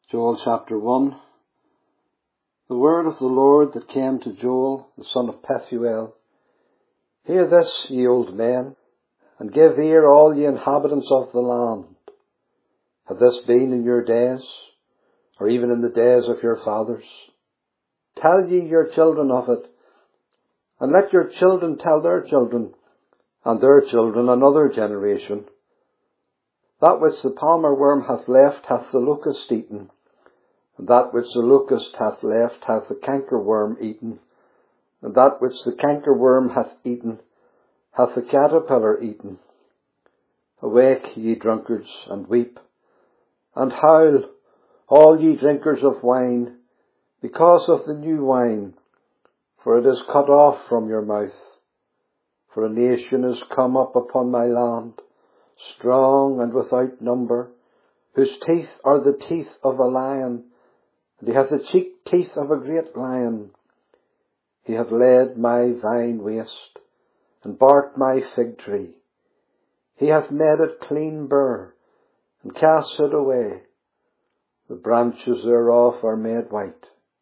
Joel chapter 1. The word of the Lord that came to Joel, the son of Pethuel. Hear this, ye old men, and give ear, all ye inhabitants of the land. Have this been in your days, or even in the days of your fathers? Tell ye your children of it, and let your children tell their children, and their children another generation. That which the palmer worm hath left hath the locust eaten, and that which the locust hath left hath the cankerworm eaten, and that which the cankerworm hath eaten hath the caterpillar eaten. Awake, ye drunkards, and weep, and howl, all ye drinkers of wine, because of the new wine, for it is cut off from your mouth. For a nation is come up upon my land, strong and without number, whose teeth are the teeth of a lion, and he hath the cheek teeth of a great lion. He hath laid my vine waste, and barked my fig tree. He hath made it clean bare, and cast it away. The branches thereof are made white.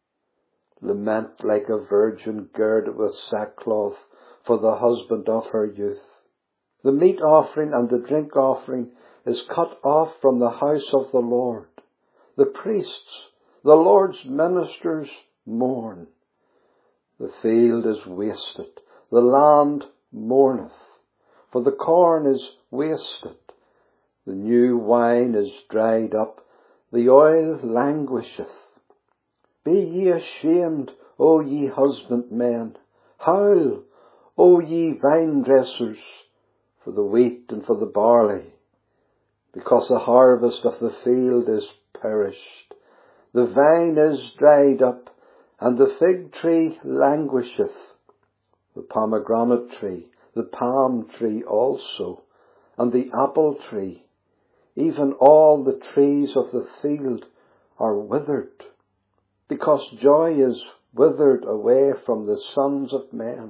Lament like a virgin girded with sackcloth for the husband of her youth. The meat offering and the drink offering is cut off from the house of the Lord. The priests, the Lord's ministers, mourn. The field is wasted, the land mourneth, for the corn is wasted. The new wine is dried up, the oil languisheth. Be ye ashamed, O ye husbandmen. Howl, O ye vine dressers, for the wheat and for the barley, because the harvest of the field is perished. The vine is dried up, and the fig tree languisheth. The pomegranate tree, the palm tree also, and the apple tree, even all the trees of the field are withered, because joy is withered away from the sons of men.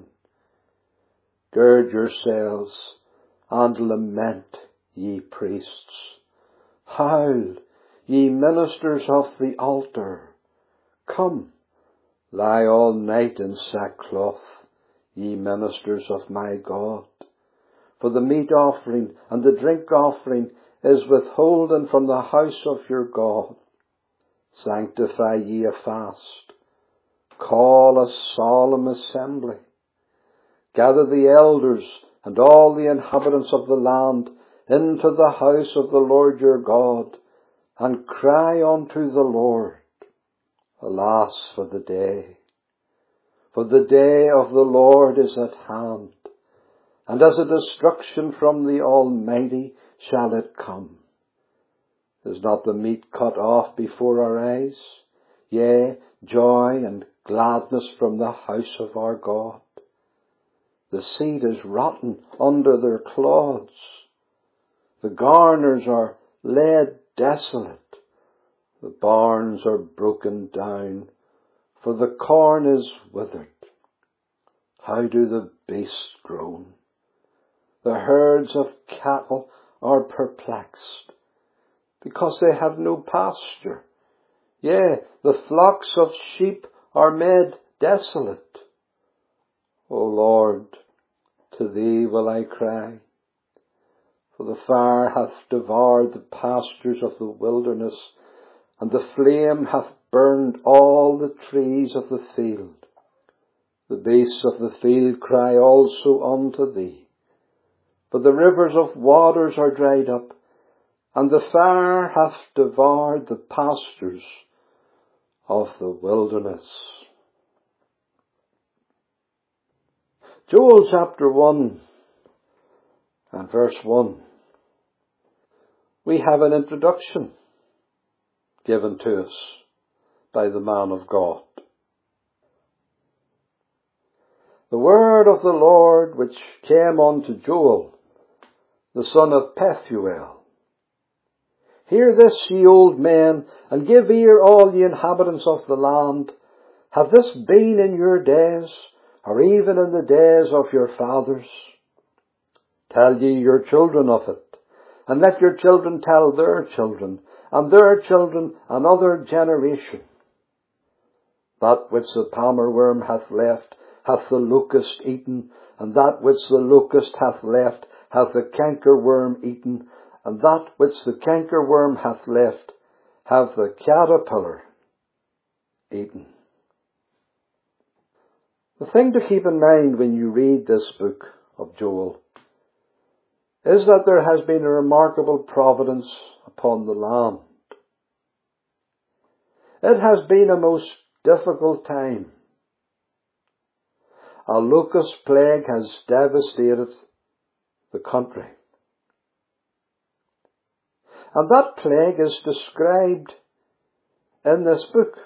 Gird yourselves and lament, ye priests. Howl, ye ministers of the altar. Come, lie all night in sackcloth, ye ministers of my God. For the meat offering and the drink offering is withholden from the house of your God. Sanctify ye a fast. Call a solemn assembly. Gather the elders and all the inhabitants of the land into the house of the Lord your God, and cry unto the Lord. Alas for the day! For the day of the Lord is at hand, and as a destruction from the Almighty shall it come. Is not the meat cut off before our eyes? Yea, joy and gladness from the house of our God. The seed is rotten under their clods. The garners are laid desolate. The barns are broken down, for the corn is withered. How do the beasts groan? The herds of cattle are perplexed, because they have no pasture. Yea, the flocks of sheep are made desolate. O Lord, to thee will I cry, for the fire hath devoured the pastures of the wilderness, and the flame hath burned all the trees of the field. The beasts of the field cry also unto thee, for the rivers of waters are dried up, and the fire hath devoured the pastures of the wilderness. Joel chapter 1 and verse 1. We have an introduction given to us by the man of God. The word of the Lord which came unto Joel, the son of Pethuel. Hear this, ye old men, and give ear, all ye inhabitants of the land. Have this been in your days, or even in the days of your fathers? Tell ye your children of it, and let your children tell their children, and their children another generation. That which the palmer worm hath left hath the locust eaten, and that which the locust hath left hath the cankerworm eaten, and that which the cankerworm hath left hath the caterpillar eaten. The thing to keep in mind when you read this book of Joel is that there has been a remarkable providence upon the land. It has been a most difficult time. A locust plague has devastated the country. And that plague is described in this book.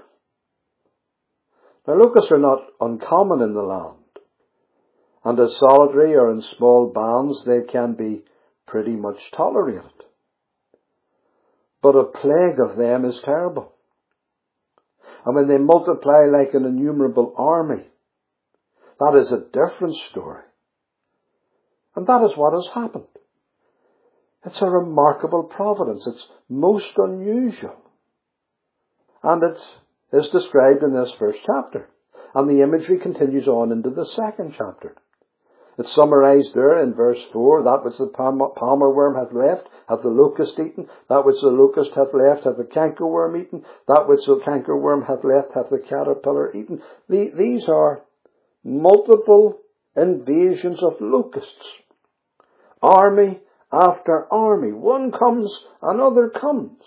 Now, locusts are not uncommon in the land, and as solitary or in small bands they can be pretty much tolerated. But a plague of them is terrible. And when they multiply like an innumerable army, that is a different story. And that is what has happened. It's a remarkable providence. It's most unusual. And it is described in this first chapter. And the imagery continues on into the second chapter. It's summarized there in verse 4. That which the palmer worm hath left, hath the locust eaten. That which the locust hath left, hath the cankerworm eaten. That which the cankerworm hath left, hath the caterpillar eaten. These are multiple invasions of locusts. Army after army. One comes, another comes.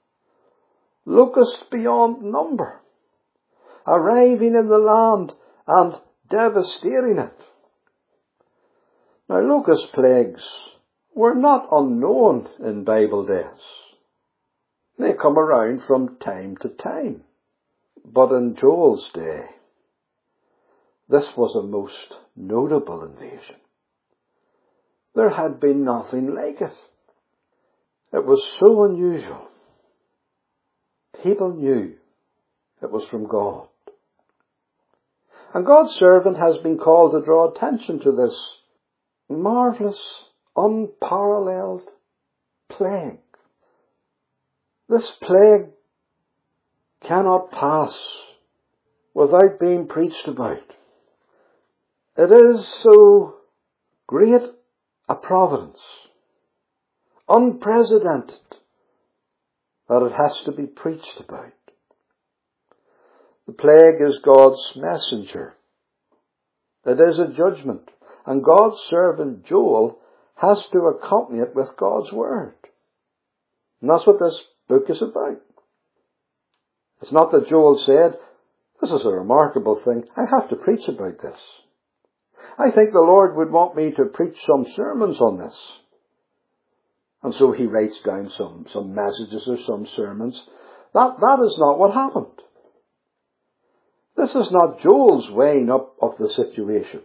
Locusts beyond number, arriving in the land and devastating it. Now, locust plagues were not unknown in Bible days. They come around from time to time. But in Joel's day, this was a most notable invasion. There had been nothing like it. It was so unusual. People knew it was from God. And God's servant has been called to draw attention to this marvellous, unparalleled plague. This plague cannot pass without being preached about. It is so great a providence, unprecedented, that it has to be preached about. The plague is God's messenger. It is a judgment, and God's servant Joel has to accompany it with God's word. And that's what this book is about. It's not that Joel said, this is a remarkable thing, I have to preach about this. I think the Lord would want me to preach some sermons on this. And so he writes down some messages or some sermons. That is not what happened. This is not Joel's weighing up of the situation.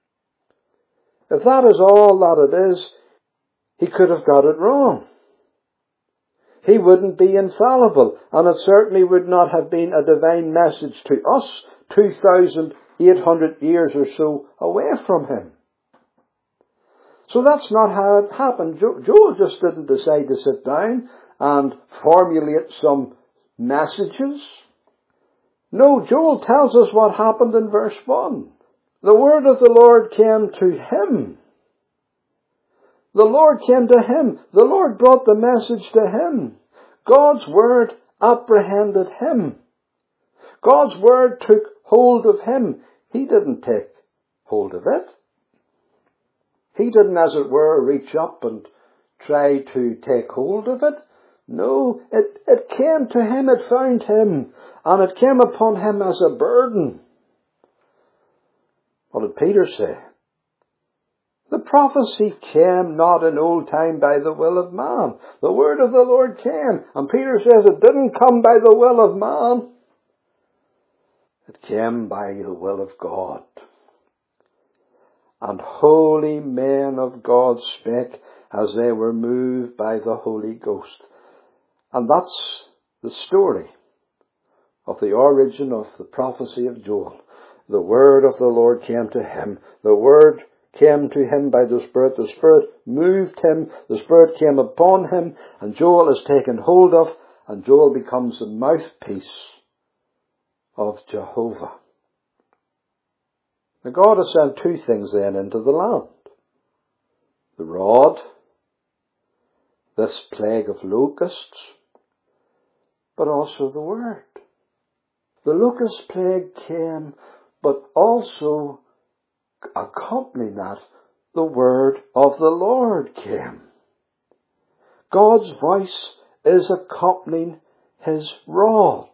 If that is all that it is, he could have got it wrong. He wouldn't be infallible, and it certainly would not have been a divine message to us 2,800 years or so away from him. So that's not how it happened. Joel just didn't decide to sit down and formulate some messages. No, Joel tells us what happened in verse 1. The word of the Lord came to him. The Lord came to him. The Lord brought the message to him. God's word apprehended him. God's word took hold of him. He didn't take hold of it. He didn't, as it were, reach up and try to take hold of it. No, it came to him, it found him, and it came upon him as a burden. What did Peter say? The prophecy came not in old time by the will of man. The word of the Lord came, and Peter says it didn't come by the will of man. It came by the will of God. And holy men of God spake as they were moved by the Holy Ghost. And that's the story of the origin of the prophecy of Joel. The word of the Lord came to him. The word came to him by the Spirit. The Spirit moved him. The Spirit came upon him. And Joel is taken hold of and Joel becomes the mouthpiece of Jehovah. Now God has sent two things then into the land. The rod, this plague of locusts, but also the word. The locust plague came, but also accompanying that, the word of the Lord came. God's voice is accompanying his rod.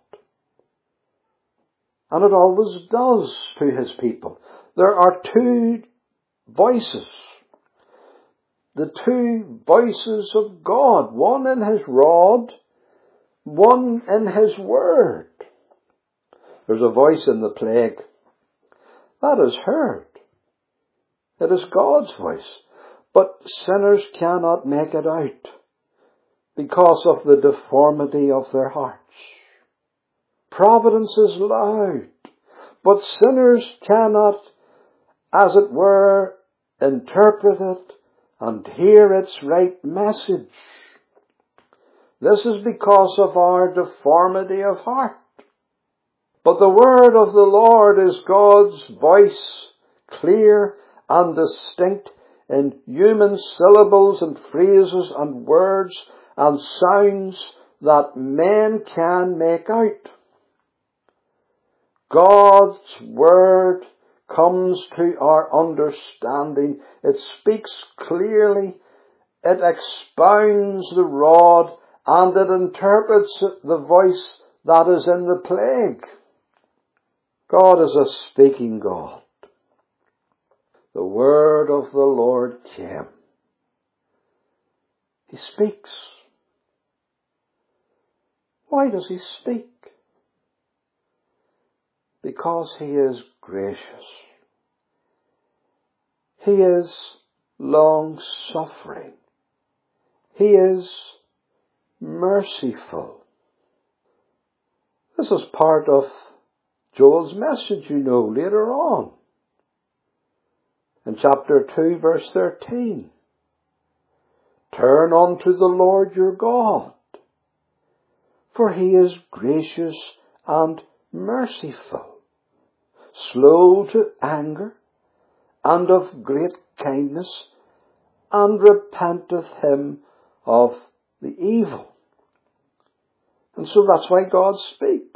And it always does to his people. There are two voices. The two voices of God. One in his rod, one in his word. There's a voice in the plague. That is heard. It is God's voice. But sinners cannot make it out because of the deformity of their hearts. Providence is loud, but sinners cannot, as it were, interpret it and hear its right message. This is because of our deformity of heart. But the word of the Lord is God's voice, clear and distinct in human syllables and phrases and words and sounds that men can make out. God's word comes to our understanding. It speaks clearly. It expounds the rod and it interprets the voice that is in the plague. God is a speaking God. The word of the Lord came. He speaks. Why does he speak? Because he is gracious. He is long-suffering. He is merciful. This is part of Joel's message, later on. In chapter 2, verse 13. Turn unto the Lord your God, for he is gracious and merciful, slow to anger, and of great kindness, and repenteth him of the evil. And so that's why God speaks.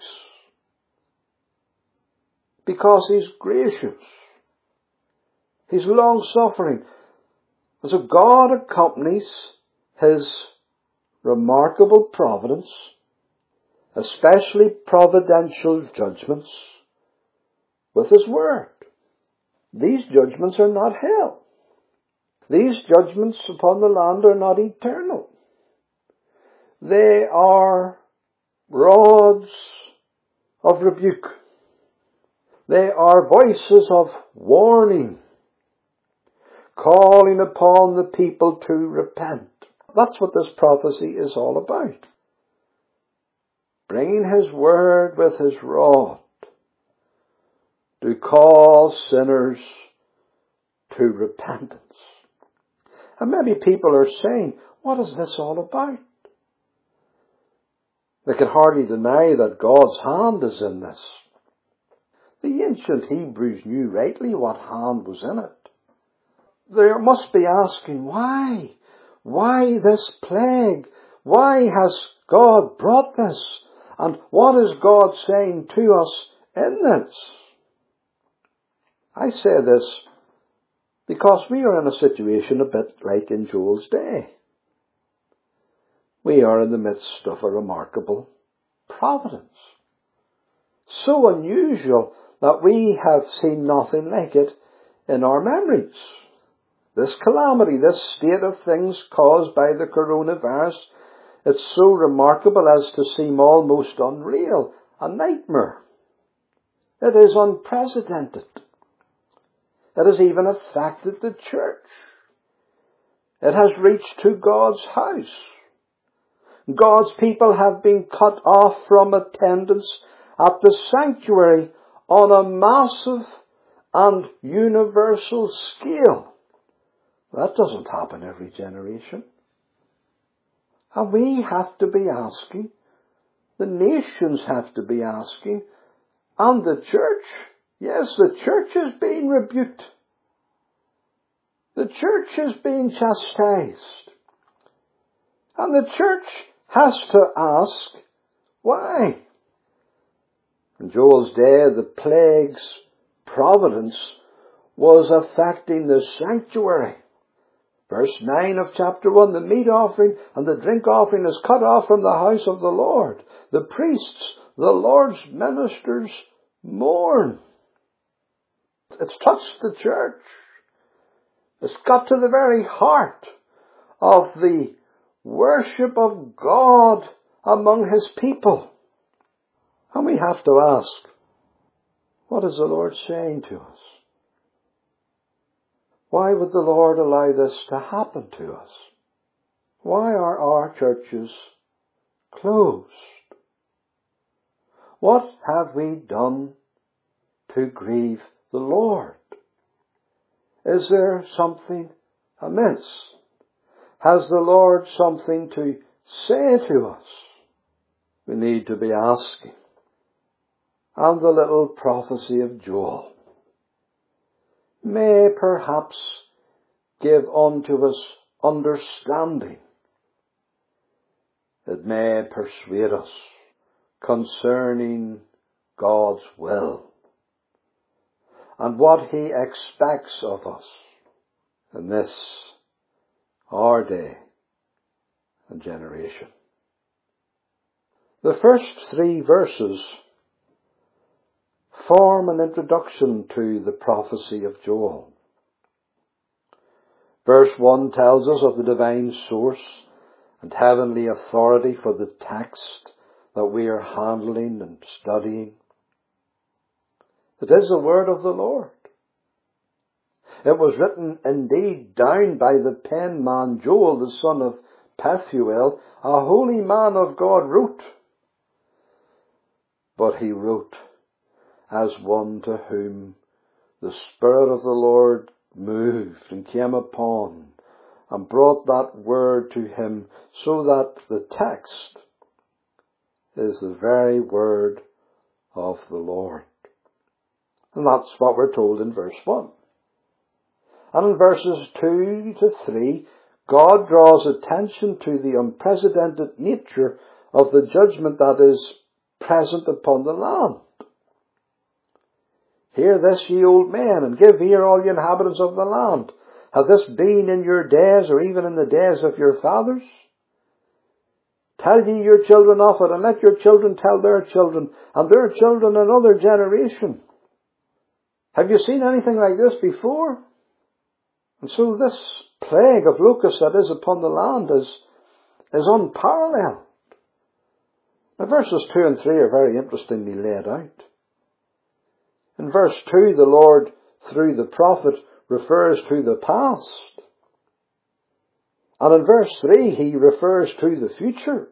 Because he's gracious. He's long-suffering. And so God accompanies his remarkable providence, especially providential judgments, with his word. These judgments are not hell. These judgments upon the land are not eternal. They are rods of rebuke. They are voices of warning, calling upon the people to repent. That's what this prophecy is all about. Bringing his word with his rod to call sinners to repentance. And maybe people are saying, what is this all about? They can hardly deny that God's hand is in this. The ancient Hebrews knew rightly what hand was in it. They must be asking, why? Why this plague? Why has God brought this? And what is God saying to us in this? I say this because we are in a situation a bit like in Joel's day. We are in the midst of a remarkable providence. So unusual that we have seen nothing like it in our memories. This calamity, this state of things caused by the coronavirus, it's so remarkable as to seem almost unreal, a nightmare. It is unprecedented. It has even affected the church. It has reached to God's house. God's people have been cut off from attendance at the sanctuary on a massive and universal scale. That doesn't happen every generation. And we have to be asking, The nations have to be asking. And the church, yes, the church is being rebuked. The church is being chastised. And the church has to ask, why? In Joel's day, the plague's providence was affecting the sanctuary. Verse 9 of chapter 1, the meat offering and the drink offering is cut off from the house of the Lord. The priests, the Lord's ministers, mourn. It's touched the church. It's got to the very heart of the worship of God among His people. And we have to ask, what is the Lord saying to us? Why would the Lord allow this to happen to us? Why are our churches closed? What have we done to grieve the Lord? Is there something amiss? Has the Lord something to say to us? We need to be asking. And the little prophecy of Joel may perhaps give unto us understanding. It may persuade us concerning God's will and what He expects of us in this, our day and generation. The first 3 verses form an introduction to the prophecy of Joel. Verse 1 tells us of the divine source and heavenly authority for the text that we are handling and studying. It is the word of the Lord. It was written indeed down by the penman Joel, the son of Pethuel, a holy man of God wrote. But he wrote as one to whom the Spirit of the Lord moved and came upon and brought that word to him, so that the text is the very word of the Lord. And that's what we're told in verse 1. And in verses 2 to 3, God draws attention to the unprecedented nature of the judgment that is present upon the land. Hear this, ye old men, and give ear, all ye inhabitants of the land. Hath this been in your days, or even in the days of your fathers? Tell ye your children of it, and let your children tell their children, and their children another generation. Have you seen anything like this before? And so this plague of locusts that is upon the land is unparalleled. Now verses 2 and 3 are very interestingly laid out. In verse 2, the Lord, through the prophet, refers to the past. And in verse 3, He refers to the future.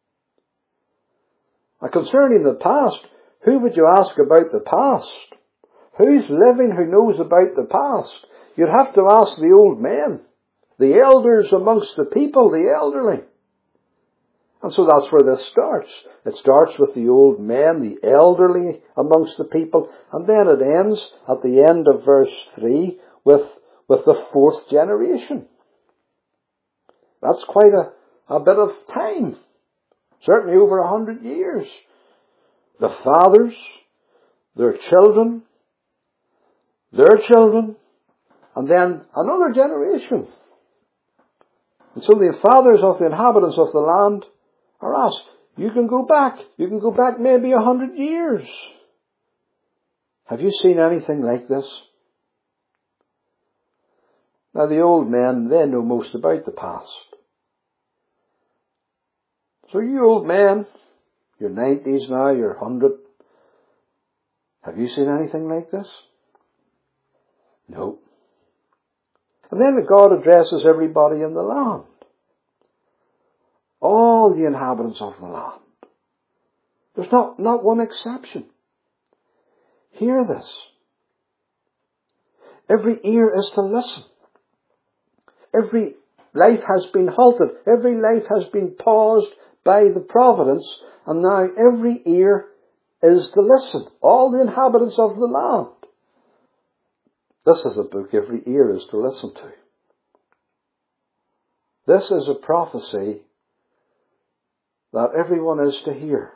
Now concerning the past, who would you ask about the past? Who's living who knows about the past? You'd have to ask the old men, the elders amongst the people, the elderly. And so that's where this starts. It starts with the old men, the elderly amongst the people, and then it ends at the end of verse 3 with the 4th generation. That's quite a bit of time. Certainly over 100 years. The fathers, their children, and then another generation. And so the fathers of the inhabitants of the land are asked, you can go back maybe 100 years. Have you seen anything like this? Now the old men, they know most about the past. So you old men, you're 90s now, you're 100. Have you seen anything like this? No. And then God addresses everybody in the land. All the inhabitants of the land. There's not one exception. Hear this. Every ear is to listen. Every life has been halted. Every life has been paused by the providence, and now every ear is to listen. All the inhabitants of the land. This is a book every ear is to listen to. This is a prophecy that everyone is to hear.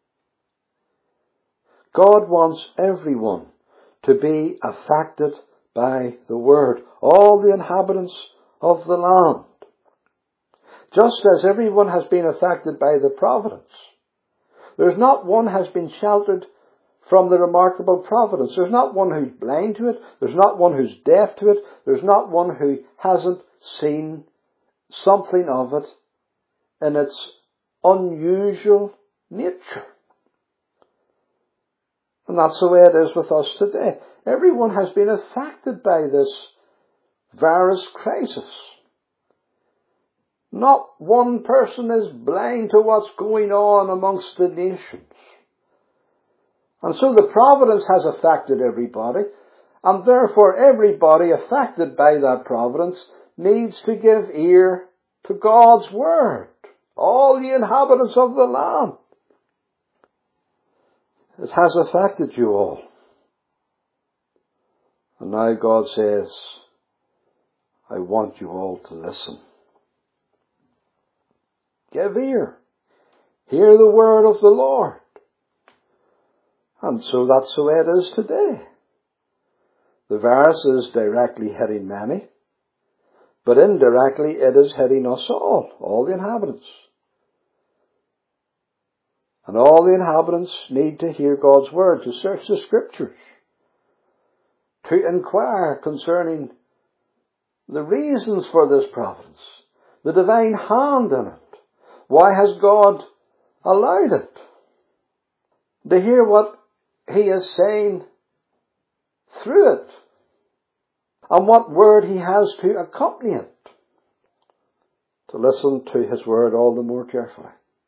God wants everyone to be affected by the word. All the inhabitants of the land. Just as everyone has been affected by the providence. There's not one has been sheltered from the remarkable providence. There's not one who's blind to it. There's not one who's deaf to it. There's not one who hasn't seen something of it in its unusual nature. And that's the way it is with us today. Everyone has been affected by this virus crisis. Not one person is blind to what's going on amongst the nations. And so the providence has affected everybody, and therefore everybody affected by that providence needs to give ear to God's word. All the inhabitants of the land. It has affected you all. And now God says, I want you all to listen. Give ear. Hear the word of the Lord. And so that's the way it is today. The virus is directly hitting many, but indirectly it is hitting us all the inhabitants. And all the inhabitants need to hear God's word, to search the scriptures, to inquire concerning the reasons for this providence, the divine hand in it. Why has God allowed it? To hear what He is saying through it, and what word He has to accompany it. To listen to His word all the more carefully.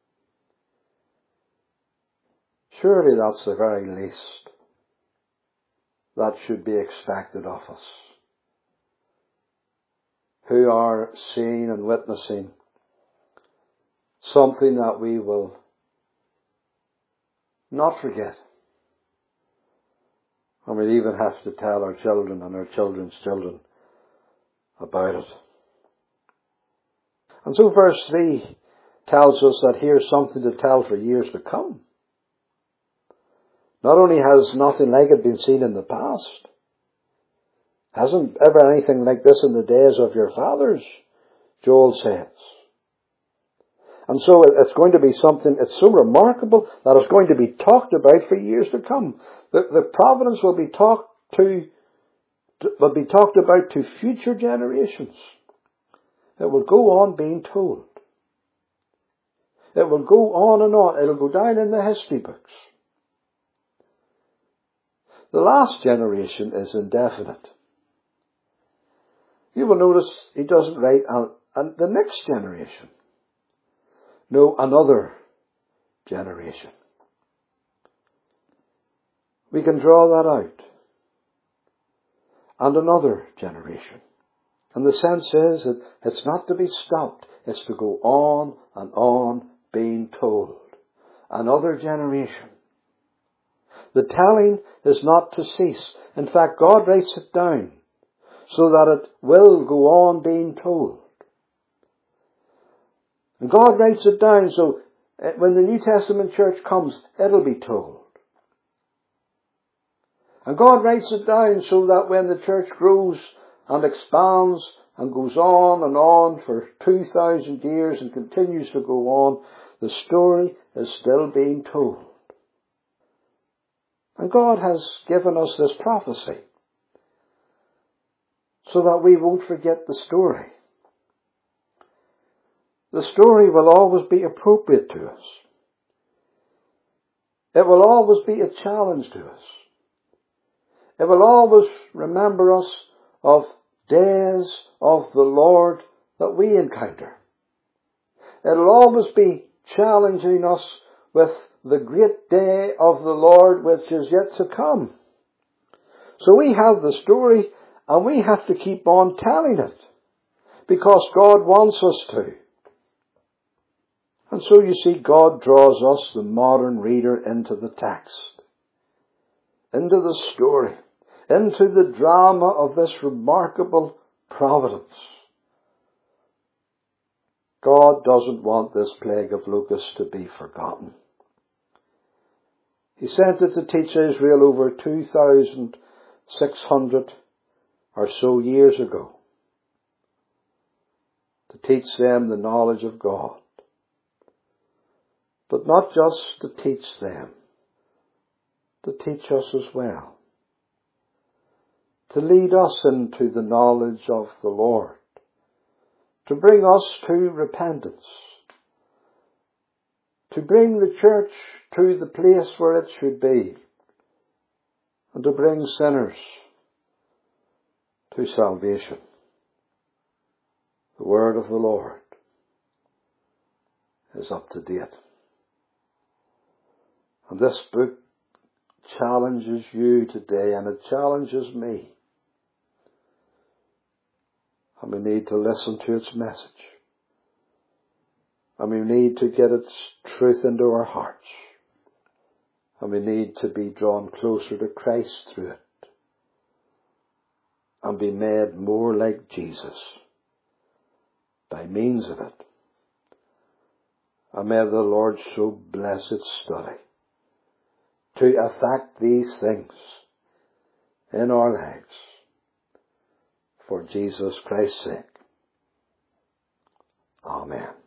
Surely that's the very least that should be expected of us, who are seeing and witnessing something that we will not forget. And we'll even have to tell our children and our children's children about it. And so verse 3 tells us that here's something to tell for years to come. Not only has nothing like it been seen in the past, hasn't ever anything like this in the days of your fathers, Joel says. And so it's going to be something, it's so remarkable that it's going to be talked about for years to come. The providence will be talked about to future generations. It will go on being told. It will go on and on. It'll go down in the history books. The last generation is indefinite. You will notice he doesn't write and the next generation. No, another generation. We can draw that out. And another generation. And the sense is that it's not to be stopped. It's to go on and on being told. Another generation. The telling is not to cease. In fact, God writes it down so that it will go on being told. And God writes it down so when the New Testament church comes, it'll be told. And God writes it down so that when the church grows and expands and goes on and on for 2,000 years and continues to go on, the story is still being told. And God has given us this prophecy so that we won't forget the story. The story will always be appropriate to us. It will always be a challenge to us. It will always remember us of days of the Lord that we encounter. It will always be challenging us with the great day of the Lord which is yet to come. So we have the story and we have to keep on telling it because God wants us to. And so you see, God draws us, the modern reader, into the text, into the story, into the drama of this remarkable providence. God doesn't want this plague of locusts to be forgotten. He sent it to teach Israel over 2,600 or so years ago, to teach them the knowledge of God. But not just to teach them, to teach us as well, to lead us into the knowledge of the Lord, to bring us to repentance, to bring the church to the place where it should be, and to bring sinners to salvation. The word of the Lord is up to date. And this book challenges you today, and it challenges me. And we need to listen to its message. And we need to get its truth into our hearts. And we need to be drawn closer to Christ through it. And be made more like Jesus by means of it. And may the Lord so bless its study to affect these things in our lives for Jesus Christ's sake. Amen.